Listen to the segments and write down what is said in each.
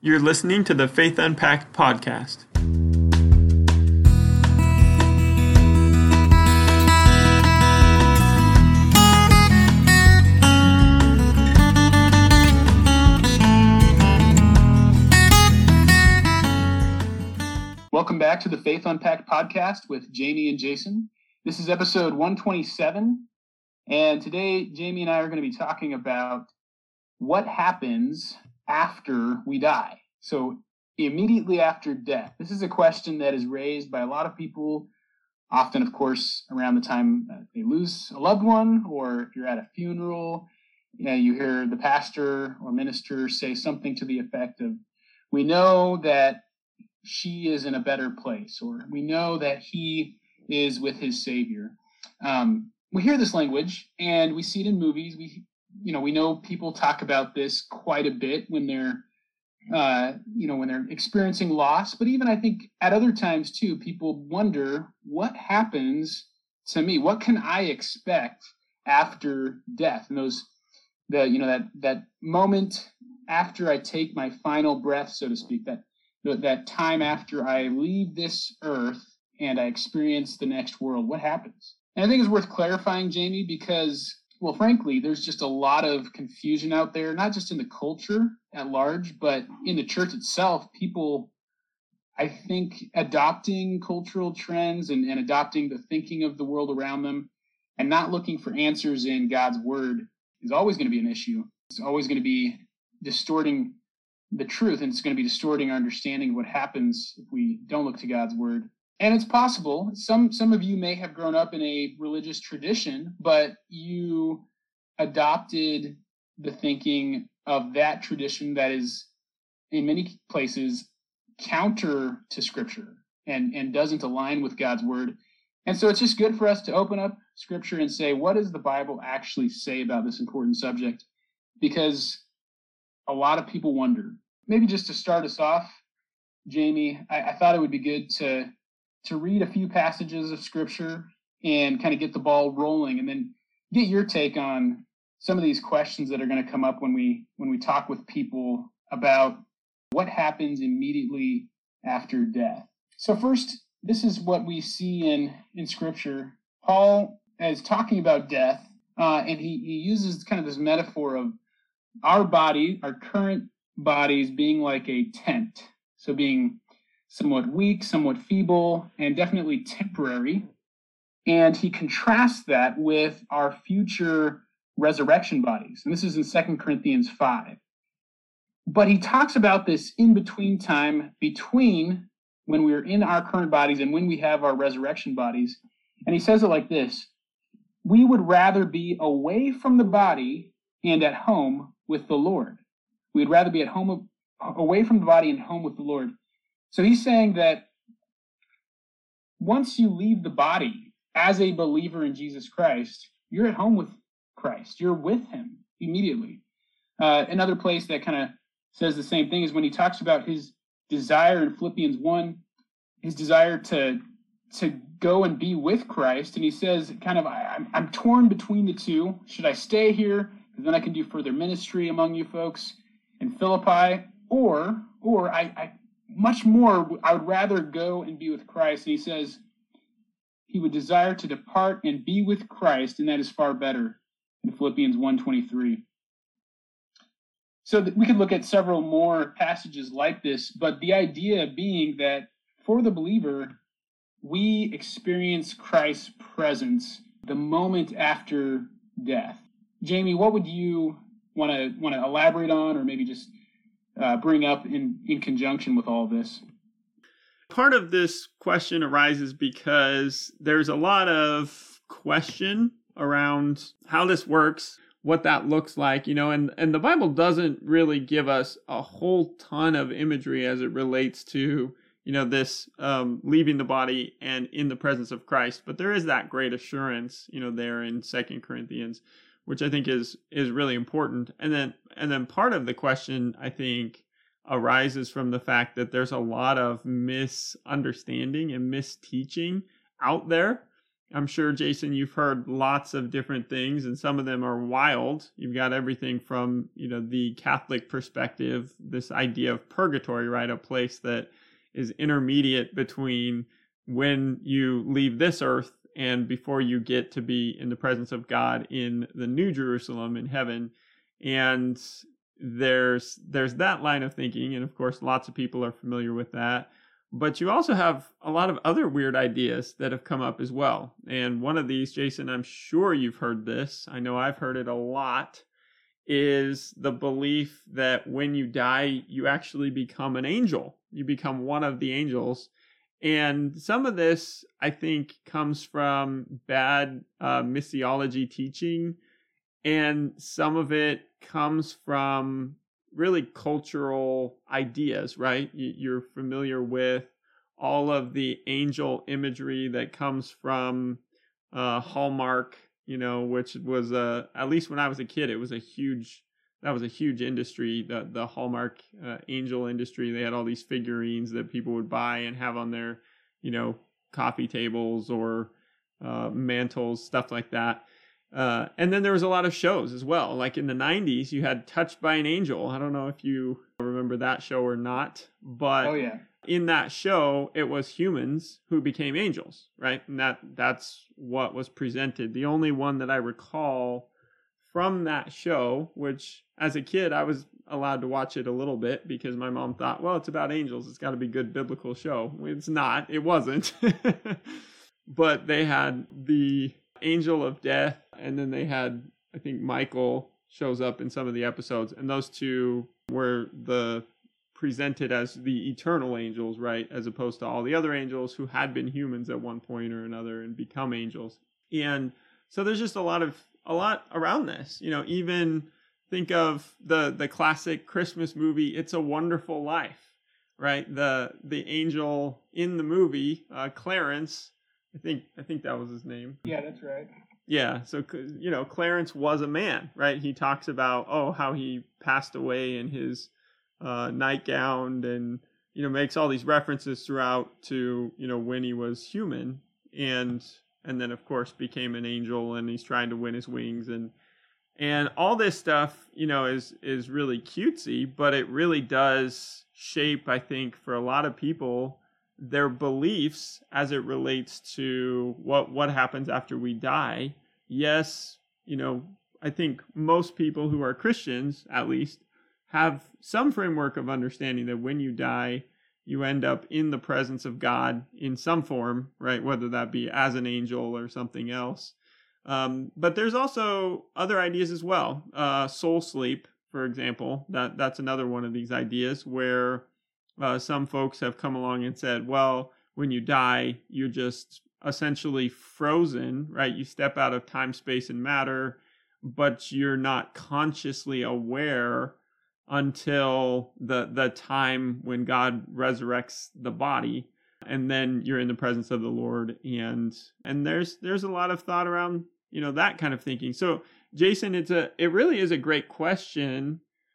You're listening to the Faith Unpacked podcast. Welcome back to the Faith Unpacked podcast with Jamie and Jason. This is episode 127, and today Jamie and I are going to be talking about what happens after we die. So immediately after death. This is a question that is raised by a lot of people, often, of course, around the time they lose a loved one, or if you're at a funeral, you hear the pastor or minister say something to the effect of, "We know that she is in a better place," or "we know that he is with his Savior." We hear this language and we see it in movies. We know people talk about this quite a bit when they're, when they're experiencing loss. But even I think at other times too, people wonder, what happens to me? What can I expect after death? And that moment after I take my final breath, so to speak, that time after I leave this earth and I experience the next world, what happens? And I think it's worth clarifying, Jamie, because, well, frankly, there's just a lot of confusion out there, not just in the culture at large, but in the church itself. People, I think, adopting cultural trends and adopting the thinking of the world around them and not looking for answers in God's word is always going to be an issue. It's always going to be distorting the truth, and it's going to be distorting our understanding of what happens if we don't look to God's word. And it's possible, some of you may have grown up in a religious tradition, but you adopted the thinking of that tradition that is, in many places, counter to Scripture and doesn't align with God's word. And so it's just good for us to open up Scripture and say, what does the Bible actually say about this important subject? Because a lot of people wonder. Maybe just to start us off, Jamie, I thought it would be good to read a few passages of Scripture and kind of get the ball rolling, and then get your take on some of these questions that are going to come up when we talk with people about what happens immediately after death. So first, this is what we see in Scripture. Paul is talking about death, and he uses kind of this metaphor of our body, our current bodies, being like a tent. So being somewhat weak, somewhat feeble, and definitely temporary. And he contrasts that with our future resurrection bodies. And this is in 2 Corinthians 5. But he talks about this in-between time between when we're in our current bodies and when we have our resurrection bodies. And he says it like this: "We would rather be away from the body and at home with the Lord." We'd rather be at home, away from the body and home with the Lord. So he's saying that once you leave the body as a believer in Jesus Christ, you're at home with Christ. You're with him immediately. Another place that kind of says the same thing is when he talks about his desire in Philippians 1, his desire to go and be with Christ. And he says, I'm torn between the two. Should I stay here? Because then I can do further ministry among you folks in Philippi, or I much more, I would rather go and be with Christ. And he says he would desire to depart and be with Christ, and that is far better, in Philippians 1:23. So we could look at several more passages like this, but the idea being that for the believer, we experience Christ's presence the moment after death. Jamie, what would you want to elaborate on, or maybe just bring up in conjunction with all this? Part of this question arises because there's a lot of question around how this works, what that looks like, and the Bible doesn't really give us a whole ton of imagery as it relates to, this leaving the body and in the presence of Christ. But there is that great assurance, there in 2 Corinthians, which I think is really important. And then part of the question, I think, arises from the fact that there's a lot of misunderstanding and misteaching out there I'm sure, Jason, you've heard lots of different things, and some of them are wild. You've got everything from, the Catholic perspective, this idea of purgatory, right? A place that is intermediate between when you leave this earth and before you get to be in the presence of God in the New Jerusalem in heaven. And there's that line of thinking, and of course, lots of people are familiar with that. But you also have a lot of other weird ideas that have come up as well. And one of these, Jason, I'm sure you've heard this. I know I've heard it a lot, is the belief that when you die, you actually become an angel. You become one of the angels. And some of this, I think, comes from bad missiology teaching. And some of it comes from really cultural ideas, right? You're familiar with all of the angel imagery that comes from Hallmark, which was at least when I was a kid, that was a huge industry, the Hallmark angel industry. They had all these figurines that people would buy and have on their, coffee tables or mantles, stuff like that. And then there was a lot of shows as well. Like in the 90s, you had Touched by an Angel. I don't know if you remember that show or not, but oh, yeah. In that show, it was humans who became angels, right? And that's what was presented. The only one that I recall from that show, which as a kid, I was allowed to watch it a little bit because my mom thought, well, it's about angels. It's got to be a good biblical show. It's not. It wasn't. But they had the angel of death, and then they had, I think, Michael shows up in some of the episodes, and those two were presented as the eternal angels, right, as opposed to all the other angels who had been humans at one point or another and become angels. And so there's just a lot around this. Even think of the classic Christmas movie It's a Wonderful Life, right? The angel in the movie, Clarence, I think that was his name. Yeah, that's right. Yeah, so Clarence was a man, right? He talks about how he passed away in his nightgown, and makes all these references throughout to when he was human, and then of course became an angel, and he's trying to win his wings, and all this stuff is really cutesy, but it really does shape, I think, for a lot of people, their beliefs as it relates to what happens after we die. Yes, I think most people who are Christians, at least, have some framework of understanding that when you die, you end up in the presence of God in some form, right? Whether that be as an angel or something else. But there's also other ideas as well. Soul sleep, for example, that's another one of these ideas where some folks have come along and said, well, when you die, you're just essentially frozen, right? You step out of time, space, and matter, but you're not consciously aware until the time when God resurrects the body, and then you're in the presence of the Lord. And there's a lot of thought around that kind of thinking. So Jason, it really is a great question,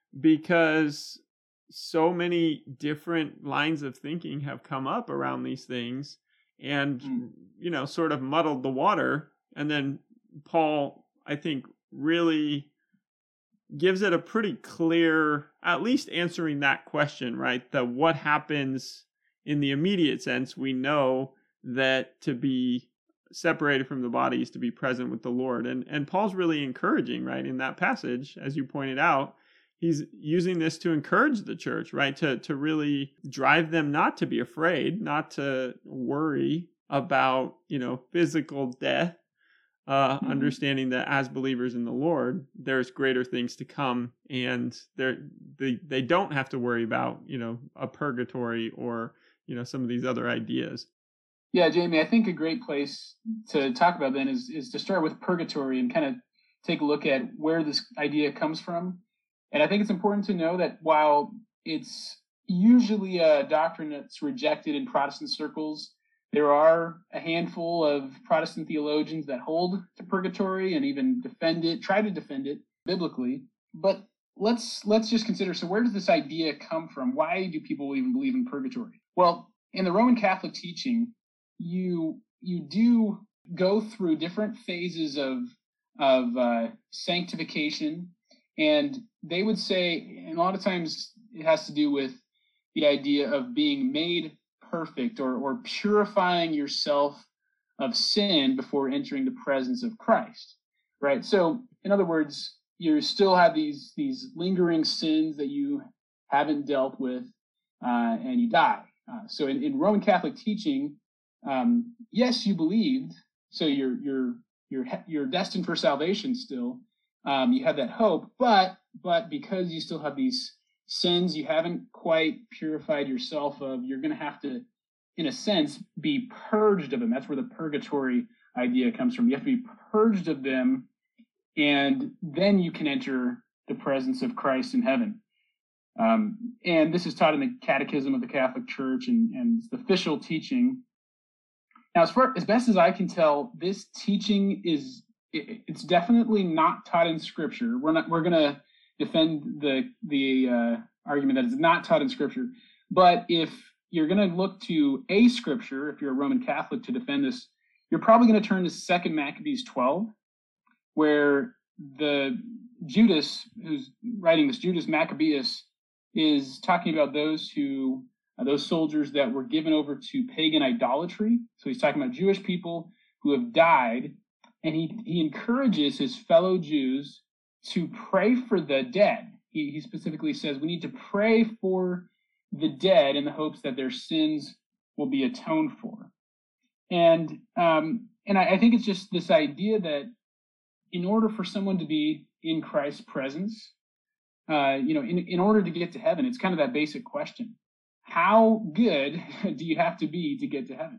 because so many different lines of thinking have come up around these things, and sort of muddled the water. And then Paul, I think, really gives it a pretty clear, at least answering that question, right? The what happens in the immediate sense, we know that to be separated from the body is to be present with the Lord. And Paul's really encouraging, right? In that passage, as you pointed out, he's using this to encourage the church, right? To really drive them not to be afraid, not to worry about, physical death, understanding that as believers in the Lord, there's greater things to come, and they don't have to worry about, a purgatory or, some of these other ideas. Yeah, Jamie, I think a great place to talk about then is to start with purgatory and kind of take a look at where this idea comes from. And I think it's important to know that while it's usually a doctrine that's rejected in Protestant circles, there are a handful of Protestant theologians that hold to purgatory and even try to defend it biblically. But let's just consider, so where does this idea come from? Why do people even believe in purgatory? Well, in the Roman Catholic teaching, you do go through different phases of sanctification, and they would say, and a lot of times it has to do with the idea of being made perfect or purifying yourself of sin before entering the presence of Christ, right? So, in other words, you still have these lingering sins that you haven't dealt with, and you die. So, in Roman Catholic teaching, yes, you believed, so you're destined for salvation still. You have that hope, but because you still have these sins you haven't quite purified yourself of, you're going to have to, in a sense, be purged of them. That's where the purgatory idea comes from. You have to be purged of them, and then you can enter the presence of Christ in heaven. And this is taught in the Catechism of the Catholic Church and the official teaching. Now, as best as I can tell, this teaching it's definitely not taught in Scripture. We're going to defend the argument that it's not taught in Scripture. But if you're going to look to a Scripture, if you're a Roman Catholic, to defend this, you're probably going to turn to 2 Maccabees 12, where the Judas who's writing this, Judas Maccabeus, is talking about those soldiers that were given over to pagan idolatry. So he's talking about Jewish people who have died, and he encourages his fellow Jews to pray for the dead. He specifically says we need to pray for the dead in the hopes that their sins will be atoned for. And I think it's just this idea that in order for someone to be in Christ's presence, in order to get to heaven, it's kind of that basic question: how good do you have to be to get to heaven?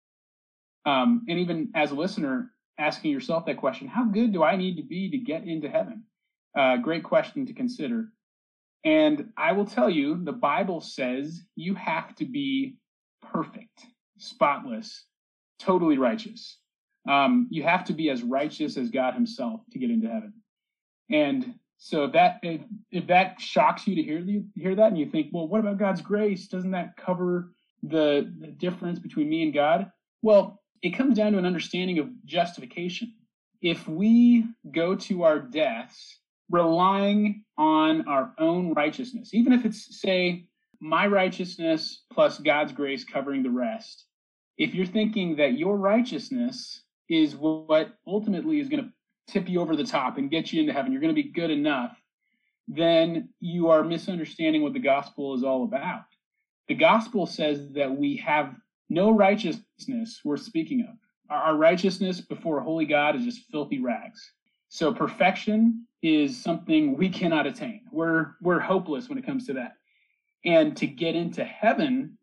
And even as a listener, asking yourself that question: how good do I need to be to get into heaven? Great question to consider. And I will tell you, the Bible says you have to be perfect, spotless, totally righteous. You have to be as righteous as God himself to get into heaven. And so if that shocks you to hear that, and you think, well, what about God's grace? Doesn't that cover the difference between me and God? Well, it comes down to an understanding of justification. If we go to our deaths relying on our own righteousness, even if it's, say, my righteousness plus God's grace covering the rest, if you're thinking that your righteousness is what ultimately is going to tip you over the top and get you into heaven, you're going to be good enough, then you are misunderstanding what the gospel is all about. The gospel says that we have no righteousness worth speaking of. Our righteousness before a holy God is just filthy rags. So perfection is something we cannot attain. We're hopeless when it comes to that. And to get into heaven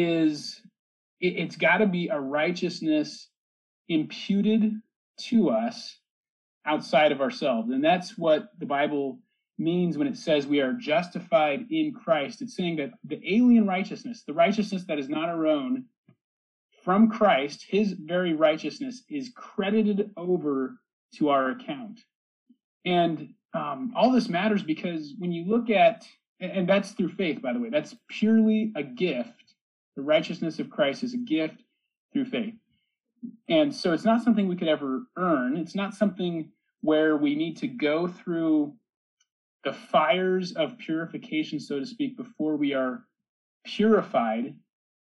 it's got to be a righteousness imputed to us outside of ourselves. And that's what the Bible means when it says we are justified in Christ. It's saying that the alien righteousness, the righteousness that is not our own, from Christ, his very righteousness is credited over to our account. And all this matters because when you look at, and that's through faith, by the way, that's purely a gift. The righteousness of Christ is a gift through faith. And so it's not something we could ever earn. It's not something where we need to go through the fires of purification, so to speak, before we are purified.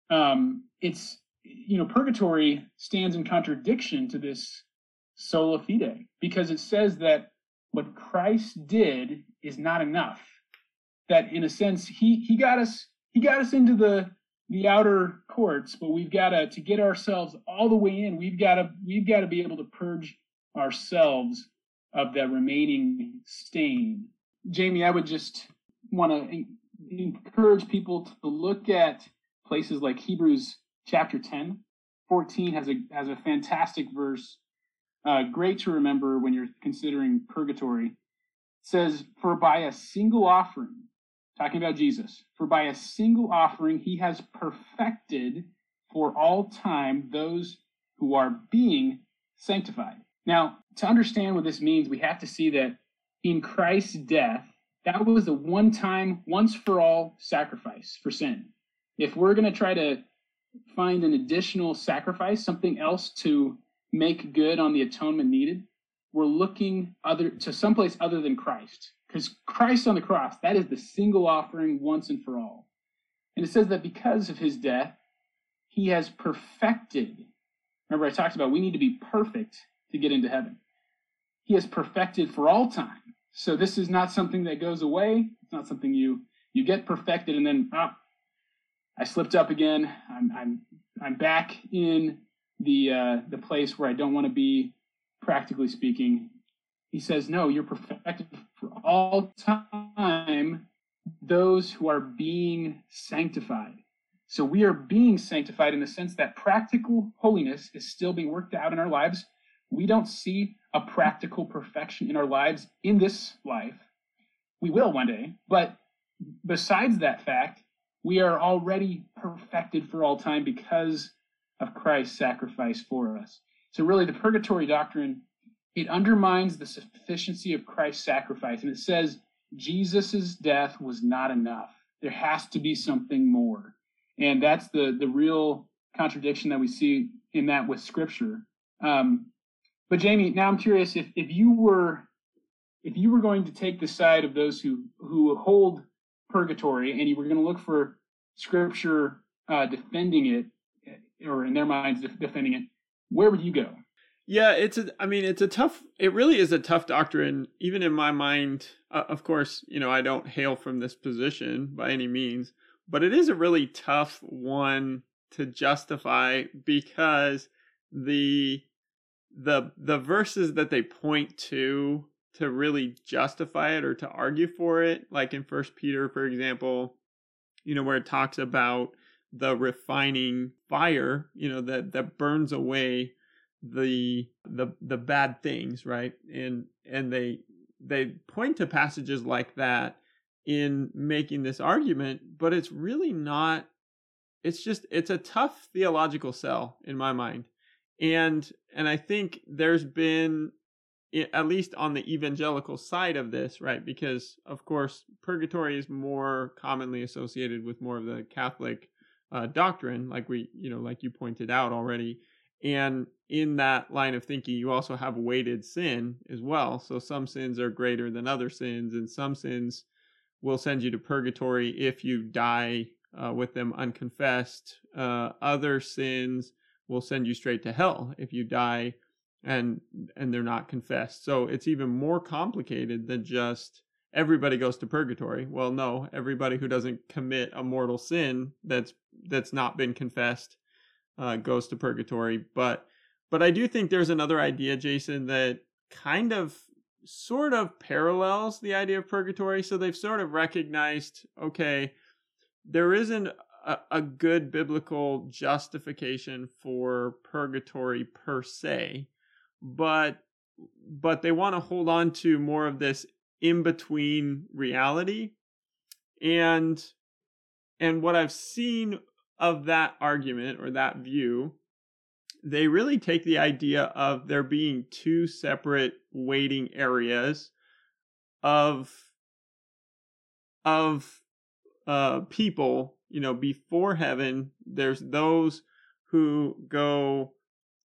Purgatory stands in contradiction to this sola fide, because it says that what Christ did is not enough. That in a sense, he got us into the outer courts, but we've got to get ourselves all the way in. We've got to be able to purge ourselves of that remaining stain. Jamie, I would just want to encourage people to look at places like Hebrews chapter 10. 14 has a fantastic verse, great to remember when you're considering purgatory. It says, "For by a single offering," talking about Jesus, "for by a single offering he has perfected for all time those who are being sanctified." Now, to understand what this means, we have to see that in Christ's death, that was a one-time, once-for-all sacrifice for sin. If we're going to try to find an additional sacrifice, something else to make good on the atonement needed, we're looking to someplace other than Christ. Because Christ on the cross, that is the single offering once and for all. And it says that because of his death, he has perfected. Remember, I talked about we need to be perfect to get into heaven. He has perfected for all time. So this is not something that goes away. It's not something you get perfected and then, I slipped up again. I'm back in the place where I don't want to be, practically speaking. He says, no, you're perfected for all time, those who are being sanctified. So we are being sanctified in the sense that practical holiness is still being worked out in our lives. We don't see a practical perfection in our lives in this life. We will one day, but besides that fact, we are already perfected for all time because of Christ's sacrifice for us. So really, the purgatory doctrine, it undermines the sufficiency of Christ's sacrifice, and it says Jesus' death was not enough. There has to be something more. And that's the real contradiction that we see in that with Scripture. But Jamie, now I'm curious, if you were going to take the side of those who hold purgatory, and you were going to look for Scripture defending it, or in their minds defending it, where would you go? Yeah, it really is a tough doctrine, even in my mind. Of course, I don't hail from this position by any means, but it is a really tough one to justify because the verses that they point to really justify it or to argue for it, like in 1 Peter, for example, where it talks about the refining fire, that burns away the bad things, right? And they point to passages like that in making this argument, but it's really not. It's a tough theological sell in my mind, and I think there's been, at least on the evangelical side of this, right? Because of course purgatory is more commonly associated with more of the Catholic doctrine, like you pointed out already. And in that line of thinking, you also have weighted sin as well. So some sins are greater than other sins, and some sins will send you to purgatory if you die with them unconfessed. Other sins will send you straight to hell if you die and they're not confessed. So it's even more complicated than just everybody goes to purgatory. Well, no, everybody who doesn't commit a mortal sin that's not been confessed goes to purgatory. But I do think there's another idea, Jason, that kind of sort of parallels the idea of purgatory. So they've sort of recognized, okay, there isn't a good biblical justification for purgatory per se, but they want to hold on to more of this in-between reality. And what I've seen of that argument or that view, they really take the idea of there being two separate waiting areas of people, before heaven. There's those who go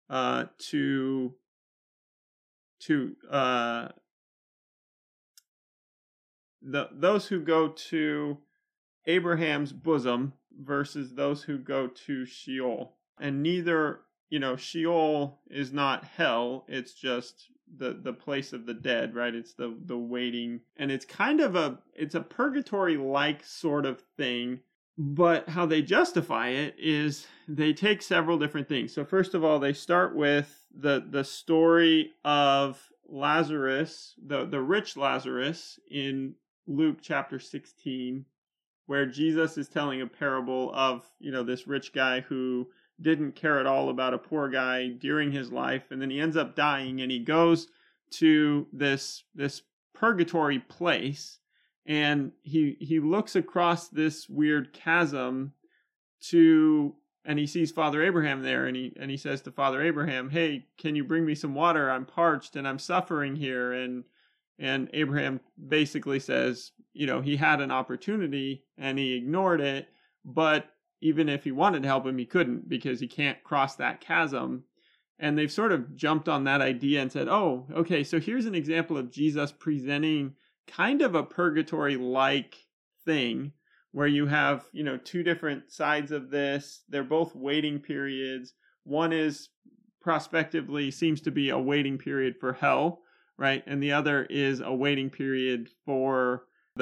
those who go to Abraham's bosom versus those who go to Sheol. And neither, Sheol is not hell, it's just the place of the dead, right? It's the waiting, and it's kind of it's a purgatory-like sort of thing. But how they justify it is they take several different things. So first of all, they start with the story of Lazarus, the rich Lazarus in Luke chapter 16, where Jesus is telling a parable of, this rich guy who didn't care at all about a poor guy during his life, and then he ends up dying, and he goes to this purgatory place, and he looks across this weird chasm and he sees Father Abraham there, and he says to Father Abraham, "Hey, can you bring me some water? I'm parched and I'm suffering here." And Abraham basically says, he had an opportunity and he ignored it, but even if he wanted to help him, he couldn't, because he can't cross that chasm. And they've sort of jumped on that idea and said, oh, okay, so here's an example of Jesus presenting kind of a purgatory-like thing where you have, two different sides of this. They're both waiting periods. One is prospectively seems to be a waiting period for hell, right? And the other is a waiting period for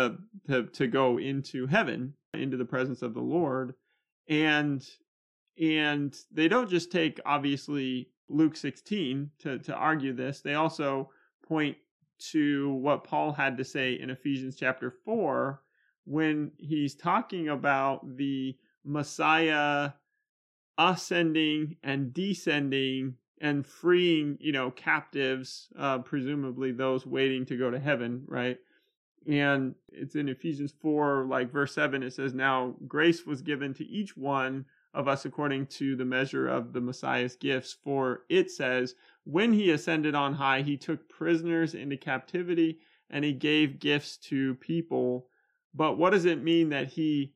to go into heaven, into the presence of the Lord. And they don't just take, obviously, Luke 16 to argue this. They also point to what Paul had to say in Ephesians chapter 4 when he's talking about the Messiah ascending and descending and freeing, captives, presumably those waiting to go to heaven, right? And it's in Ephesians 4, like verse 7, it says, now grace was given to each one of us according to the measure of the Messiah's gifts. For it says, when he ascended on high, he took prisoners into captivity and he gave gifts to people. But what does it mean that he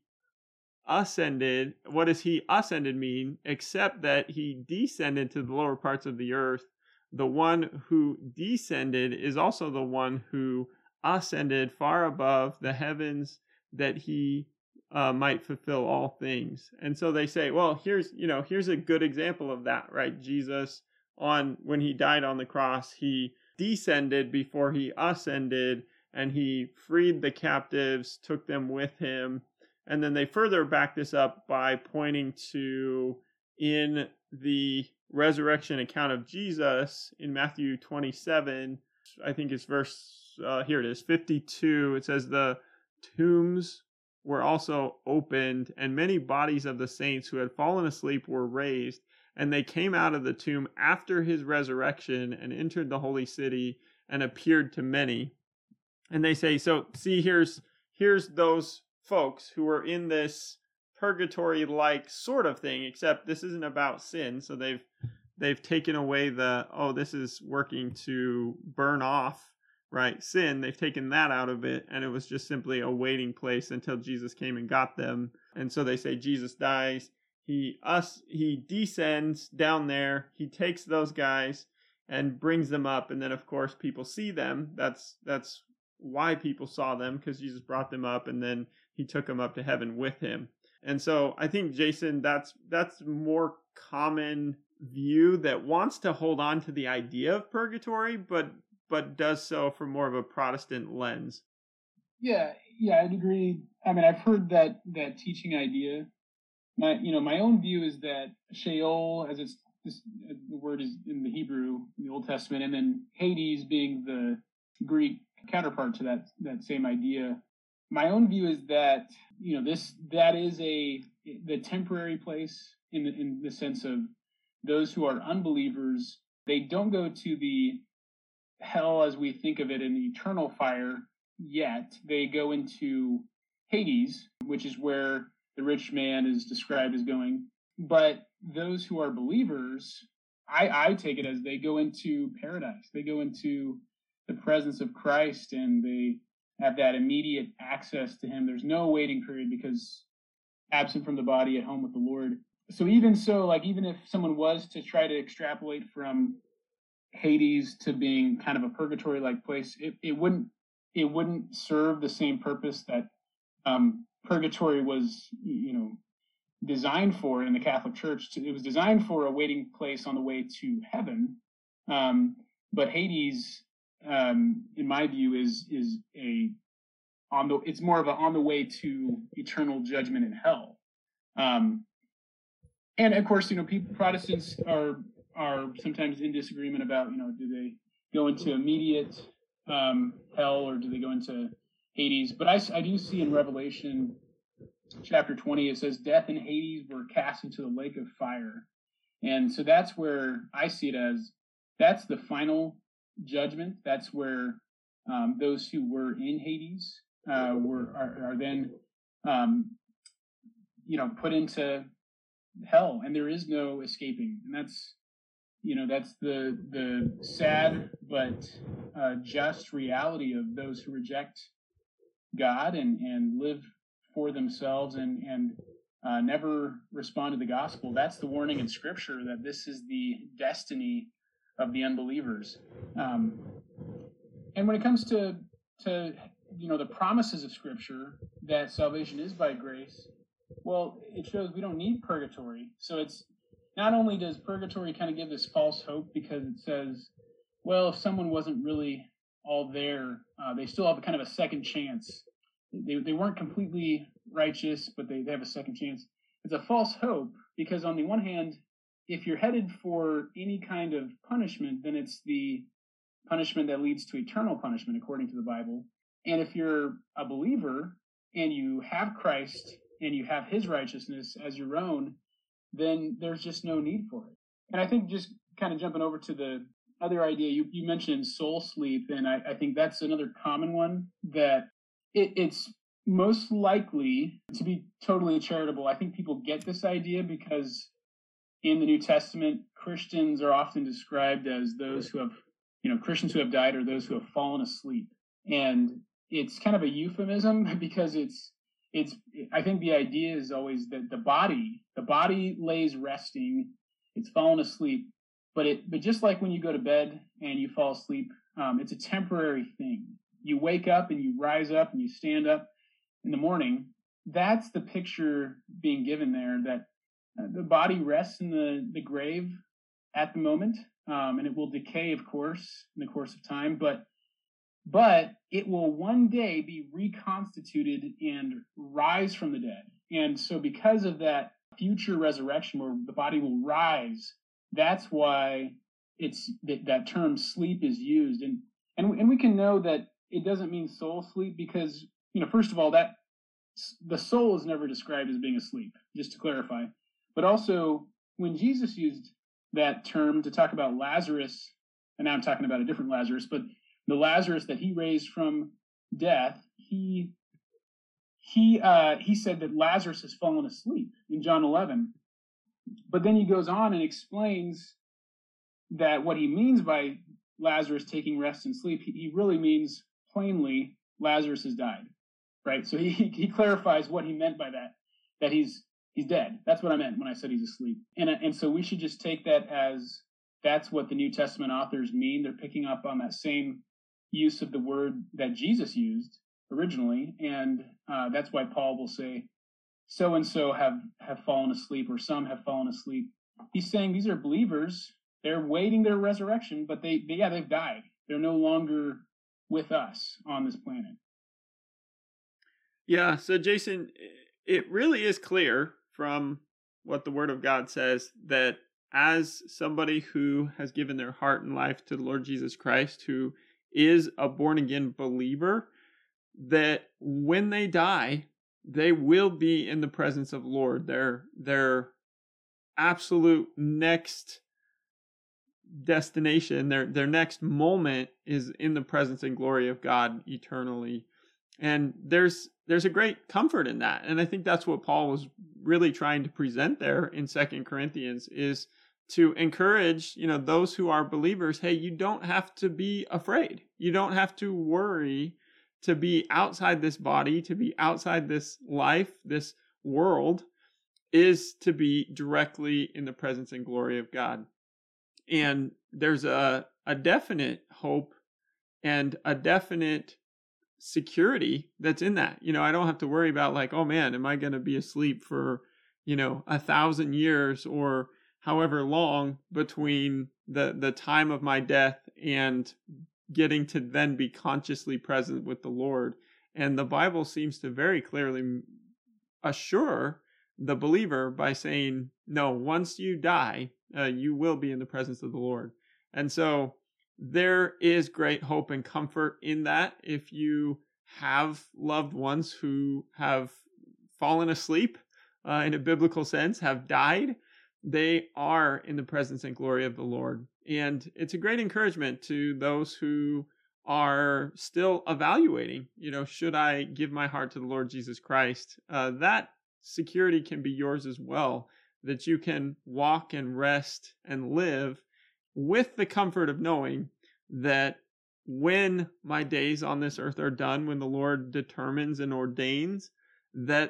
ascended? What does he ascended mean? Except that he descended to the lower parts of the earth. The one who descended is also the one who ascended far above the heavens that he might fulfill all things. And so they say, well, here's a good example of that, right? Jesus, when he died on the cross, he descended before he ascended, and he freed the captives, took them with him. And then they further back this up by pointing to, in the resurrection account of Jesus in Matthew 27, I think it's here it is, 52. It says, the tombs were also opened, and many bodies of the saints who had fallen asleep were raised, and they came out of the tomb after his resurrection and entered the holy city and appeared to many. And they say, so see, here's those folks who are in this purgatory-like sort of thing, except this isn't about sin. So they've taken away this is working to burn off, right, sin. They've taken that out of it, and it was just simply a waiting place until Jesus came and got them. And so they say Jesus dies, he descends down there, he takes those guys and brings them up, and then of course people see them. That's why people saw them, because Jesus brought them up, and then he took them up to heaven with him. And so I think, Jason, that's more common view that wants to hold on to the idea of purgatory, but does so from more of a Protestant lens. Yeah, I'd agree. I mean, I've heard that teaching idea. My own view is that Sheol, as the word is in the Hebrew, in the Old Testament, and then Hades being the Greek counterpart to that same idea. My own view is that that is the temporary place in the sense of those who are unbelievers. They don't go to the hell as we think of it in the eternal fire yet. They go into Hades, which is where the rich man is described as going. But those who are believers, I take it as they go into paradise. They go into the presence of Christ, and they have that immediate access to him. There's no waiting period, because absent from the body, at home with the Lord. So even if someone was to try to extrapolate from Hades to being kind of a purgatory-like place, it wouldn't serve the same purpose that purgatory was, designed for in the Catholic Church. It was designed for a waiting place on the way to heaven, but Hades, in my view, it's more of on the way to eternal judgment in hell. And of course, Protestants are sometimes in disagreement about, do they go into immediate hell, or do they go into Hades? But I do see in Revelation chapter 20, it says, death and Hades were cast into the lake of fire. And so that's where I see it as, that's the final judgment. That's where those who were in Hades are then put into hell, and there is no escaping. And that's the sad but just reality of those who reject God and live for themselves and never respond to the gospel, that's the warning in Scripture that this is the destiny of the unbelievers. And when it comes to the promises of Scripture that salvation is by grace, well, it shows we don't need purgatory. So it's not only does purgatory kind of give this false hope because it says, well, if someone wasn't really all there, they still have kind of a second chance. They weren't completely righteous, but they have a second chance. It's a false hope because on the one hand, if you're headed for any kind of punishment, then it's the punishment that leads to eternal punishment, according to the Bible. And if you're a believer and you have Christ and you have his righteousness as your own, then there's just no need for it. And I think just kind of jumping over to the other idea, you mentioned soul sleep, and I think that's another common one that it's most likely to be totally charitable. I think people get this idea because in the New Testament, Christians are often described as those who have, Christians who have died or those who have fallen asleep. And it's kind of a euphemism because I think the idea is always that the body lays resting, it's fallen asleep, but just like when you go to bed and you fall asleep, it's a temporary thing. You wake up and you rise up and you stand up in the morning. That's the picture being given there, that the body rests in the grave at the moment, and it will decay, of course, in the course of time, but it will one day be reconstituted and rise from the dead. And so because of that future resurrection where the body will rise, that's why it's that term sleep is used. And we can know that it doesn't mean soul sleep because, first of all, that the soul is never described as being asleep, just to clarify. But also, when Jesus used that term to talk about Lazarus, and now I'm talking about a different Lazarus, but the Lazarus that he raised from death, he said that Lazarus has fallen asleep in John 11. But then he goes on and explains that what he means by Lazarus taking rest and sleep, he really means plainly Lazarus has died, right? So he clarifies what he meant by that he's dead. That's what I meant when I said he's asleep. And so we should just take that as that's what the New Testament authors mean. They're picking up on that same use of the word that Jesus used originally, and that's why Paul will say, so-and-so have fallen asleep, or some have fallen asleep. He's saying these are believers. They're waiting their resurrection, but they've died. They're no longer with us on this planet. Yeah, so Jason, it really is clear from what the Word of God says that as somebody who has given their heart and life to the Lord Jesus Christ, who is a born-again believer, that when they die, they will be in the presence of the Lord. Their absolute next destination, their next moment is in the presence and glory of God eternally. And there's a great comfort in that. And I think that's what Paul was really trying to present there in 2 Corinthians, is to encourage, those who are believers, hey, you don't have to be afraid. You don't have to worry to be outside this body, to be outside this life, this world, is to be directly in the presence and glory of God. And there's a definite hope and a definite security that's in that. I don't have to worry about like, oh man, am I going to be asleep for, 1,000 years or however long between the time of my death and getting to then be consciously present with the Lord. And the Bible seems to very clearly assure the believer by saying, no, once you die, you will be in the presence of the Lord. And so there is great hope and comfort in that. If you have loved ones who have fallen asleep, in a biblical sense, have died, they are in the presence and glory of the Lord. And it's a great encouragement to those who are still evaluating, should I give my heart to the Lord Jesus Christ? That security can be yours as well, that you can walk and rest and live with the comfort of knowing that when my days on this earth are done, when the Lord determines and ordains that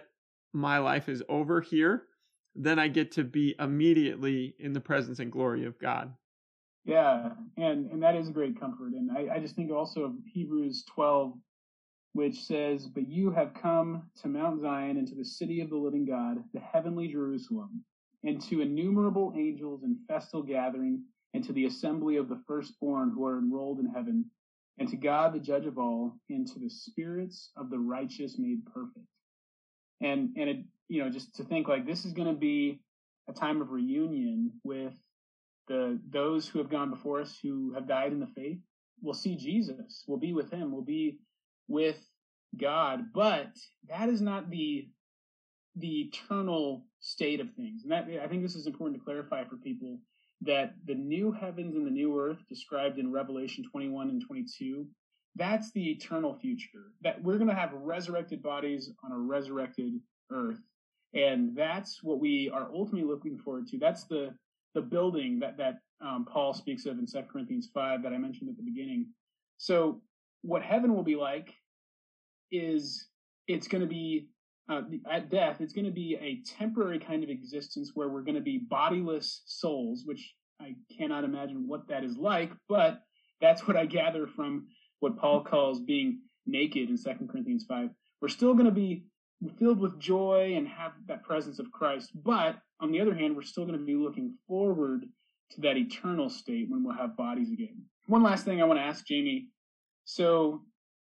my life is over here, then I get to be immediately in the presence and glory of God. Yeah, and that is a great comfort. And I just think also of Hebrews 12, which says, "But you have come to Mount Zion and to the city of the living God, the heavenly Jerusalem, and to innumerable angels in festal gathering, and to the assembly of the firstborn who are enrolled in heaven, and to God the judge of all, and to the spirits of the righteous made perfect." And it, just to think like this is going to be a time of reunion with those who have gone before us who have died in the faith. We'll see Jesus. We'll be with him. We'll be with God. But that is not the eternal state of things. And that, I think this is important to clarify for people, that the new heavens and the new earth described in Revelation 21 and 22, that's the eternal future. That we're going to have resurrected bodies on a resurrected earth. And that's what we are ultimately looking forward to. That's the building that Paul speaks of in 2 Corinthians 5 that I mentioned at the beginning. So what heaven will be like is it's going to be, at death, it's going to be a temporary kind of existence where we're going to be bodiless souls, which I cannot imagine what that is like, but that's what I gather from what Paul calls being naked in 2 Corinthians 5. We're still going to be filled with joy and have that presence of Christ. But on the other hand, we're still going to be looking forward to that eternal state when we'll have bodies again. One last thing I want to ask Jamie. So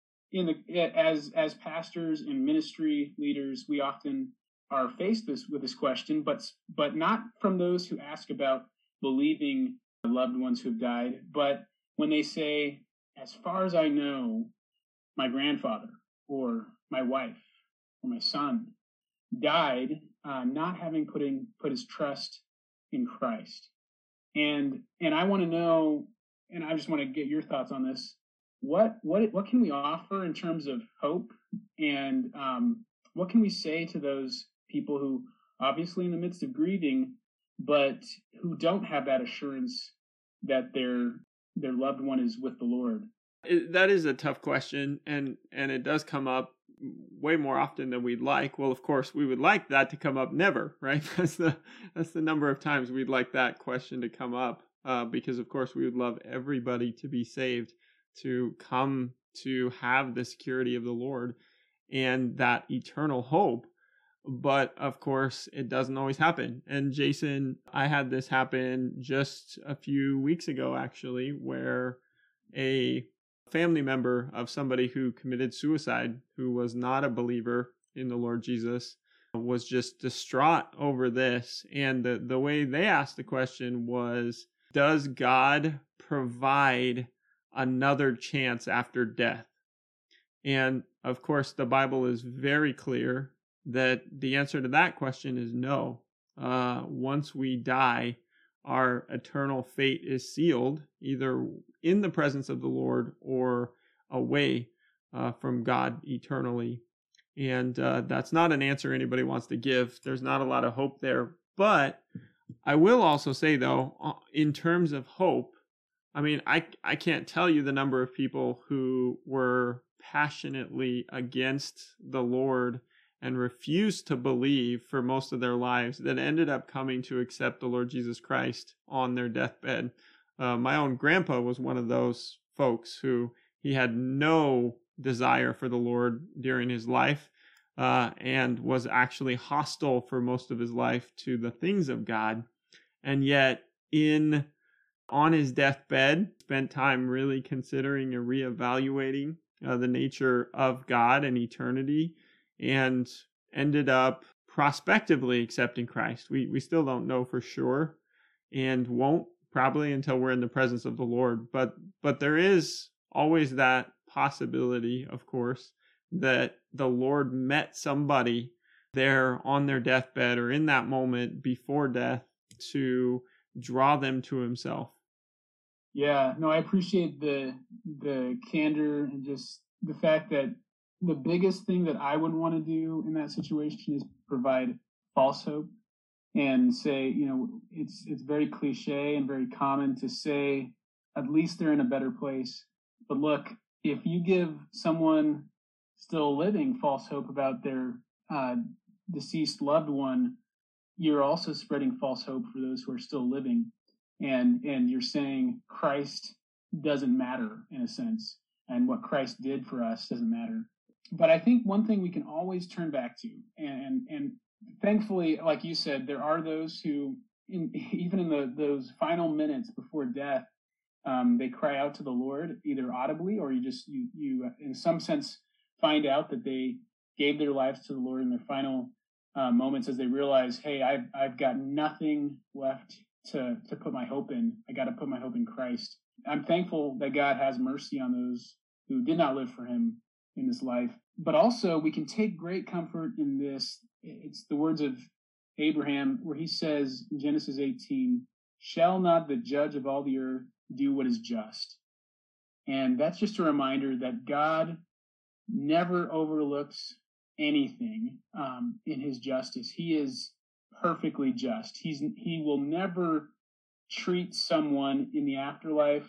as pastors and ministry leaders, we often are faced with this question, but not from those who ask about believing loved ones who have died, but when they say, as far as I know, my grandfather or my wife or my son died not having put his trust in Christ. And I want to know, and I just want to get your thoughts on this. What can we offer in terms of hope, and what can we say to those people who obviously in the midst of grieving, but who don't have that assurance that their loved one is with the Lord? That is a tough question, and it does come up way more often than we'd like. Well, of course, we would like that to come up never, right? That's the number of times we'd like that question to come up, because of course we would love everybody to be saved, to come to have the security of the Lord and that eternal hope. But of course, it doesn't always happen. And Jason, I had this happen just a few weeks ago, actually, where a family member of somebody who committed suicide, who was not a believer in the Lord Jesus, was just distraught over this. And the way they asked the question was, does God provide another chance after death? And of course, the Bible is very clear that the answer to that question is no. Once we die, our eternal fate is sealed, either in the presence of the Lord or away from God eternally. And that's not an answer anybody wants to give. There's not a lot of hope there. But I will also say, though, in terms of hope, I mean, I can't tell you the number of people who were passionately against the Lord and refused to believe for most of their lives that ended up coming to accept the Lord Jesus Christ on their deathbed. My own grandpa was one of those folks who he had no desire for the Lord during his life, and was actually hostile for most of his life to the things of God. And yet on his deathbed, spent time really considering and reevaluating the nature of God and eternity, and ended up prospectively accepting Christ. We still don't know for sure, and won't probably until we're in the presence of the Lord. But there is always that possibility, of course, that the Lord met somebody there on their deathbed or in that moment before death to draw them to himself. Yeah, no, I appreciate the candor and just the fact that the biggest thing that I would want to do in that situation is provide false hope and say, it's very cliche and very common to say, at least they're in a better place. But look, if you give someone still living false hope about their deceased loved one, you're also spreading false hope for those who are still living. And you're saying Christ doesn't matter in a sense, and what Christ did for us doesn't matter. But I think one thing we can always turn back to, and thankfully, like you said, there are those who, even in those final minutes before death, they cry out to the Lord, either audibly or you in some sense find out that they gave their lives to the Lord in their final moments as they realize, hey, I've got nothing left to put my hope in. I got to put my hope in Christ. I'm thankful that God has mercy on those who did not live for him in this life. But also we can take great comfort in this. It's the words of Abraham where he says in Genesis 18, shall not the judge of all the earth do what is just? And that's just a reminder that God never overlooks anything in his justice. He is perfectly just. He will never treat someone in the afterlife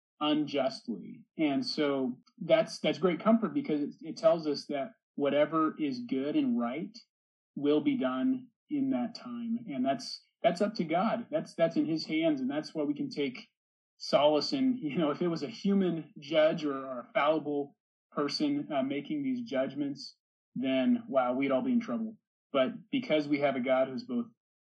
unjustly. And so that's great comfort, because it tells us that whatever is good and right will be done in that time. And that's up to God. That's in his hands, and that's what we can take solace in. If it was a human judge or a fallible person making these judgments, then wow, we'd all be in trouble. But because we have a God who's both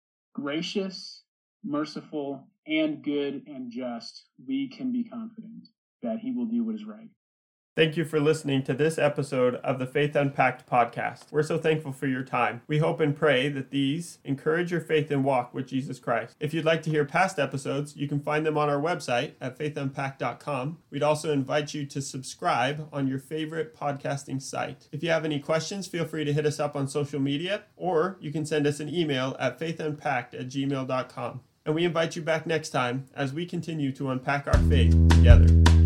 gracious, merciful, and good and just, we can be confident that he will do what is right. Thank you for listening to this episode of the Faith Unpacked podcast. We're so thankful for your time. We hope and pray that these encourage your faith and walk with Jesus Christ. If you'd like to hear past episodes, you can find them on our website at faithunpacked.com. We'd also invite you to subscribe on your favorite podcasting site. If you have any questions, feel free to hit us up on social media, or you can send us an email at faithunpacked@gmail.com. And we invite you back next time as we continue to unpack our faith together.